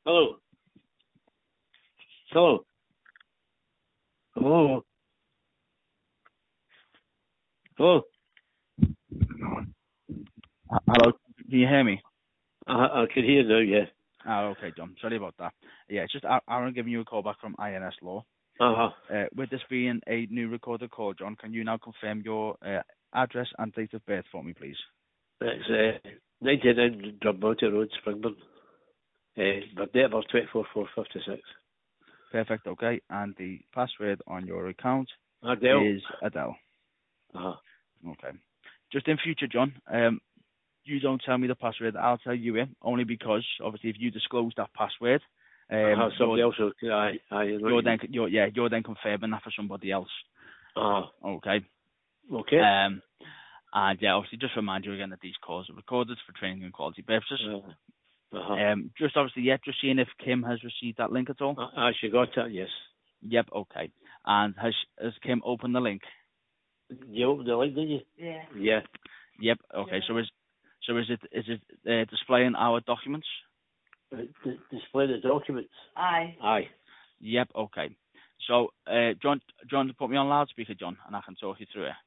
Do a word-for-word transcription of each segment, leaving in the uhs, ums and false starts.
Hello. Hello. Hello. Hello. H- Hello, can you hear me? I, I can hear now, yeah. Oh, okay, John. Sorry about that. Yeah, it's just Aa- Aaron giving you a call back from I N S Law. Uh-huh. Uh, with this being a new recorded call, John, can you now confirm your uh, address and date of birth for me, please? It's uh, ninety-nine Drummountain Road, Springburn. Uh, my date of birth twenty-four four fifty-six. Perfect, okay. And the password on your account Adele. is Adele. Uh-huh. Okay. Just in future, John, um, you don't tell me the password, I'll tell you it, only because, obviously, if you disclose that password, um, Uh-huh. Somebody you're, else will, aye, aye, you're then, you're, yeah, you're then confirming that for somebody else. Uh-huh. Okay. Okay. Um, and yeah, obviously, just remind you again that these calls are recorded for training and quality purposes. Uh, uh-huh. Um, just obviously, yeah, just seeing if Kim has received that link at all. Uh, uh, she got it, yes. Yep, okay. And has has Kim opened the link? You opened the link, didn't you? Yeah. Yeah. Yep, okay. Yeah. So is so is it is it uh, displaying our documents? Uh, d- display the documents. Aye. Aye. Yep, okay. So, uh, John, John, put me on loudspeaker, John, and I can talk you through it.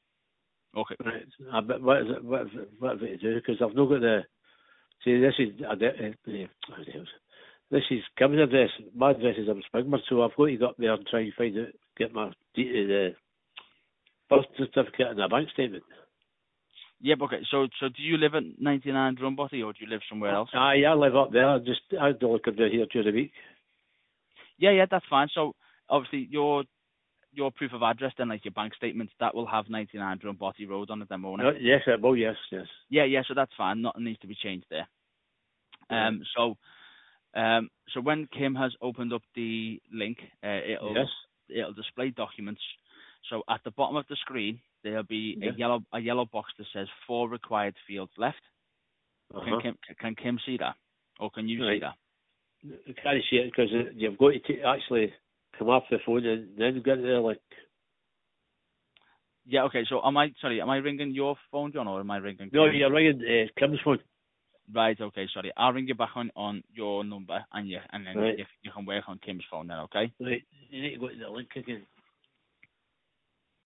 Okay. Right. Uh, but what is it, what is it, what is it to do? Because I've not got the, see, this is, uh, uh, uh, this is Kim's address. My address is in Springburn, so I've got to go up there and try and find out, get my de- the birth certificate and a bank statement. Yep, okay. So, so do you live at ninety-nine Drumbotty, or do you live somewhere else? Aye, I live up there. I just, I don't look up there here during the week. Yeah, yeah, that's fine. So, obviously, your your proof of address, then, like your bank statements, that will have ninety-nine Drumbotty Road on it, then, won't it? Uh, yes, it will, yes, yes. Yeah, yeah. So that's fine. Nothing needs to be changed there. Right. Um, so, um, so when Kim has opened up the link, uh, it'll Yes. it'll display documents. So at the bottom of the screen, there'll be Yeah. a yellow a yellow box that says four required fields left. Uh-huh. Can Kim can Kim see that, or can you Right. see that? I can't see it because you've got to t- actually come off the phone and then get there, like, Yeah. Okay. So am I sorry? Am I ringing your phone, John, or am I ringing? no, Kim's? you're ringing uh, Kim's phone. Right. Okay. Sorry. I'll ring you back on, on your number, and you and then Right. you, you can work on Kim's phone then. Okay. Right. You need to go to the link again.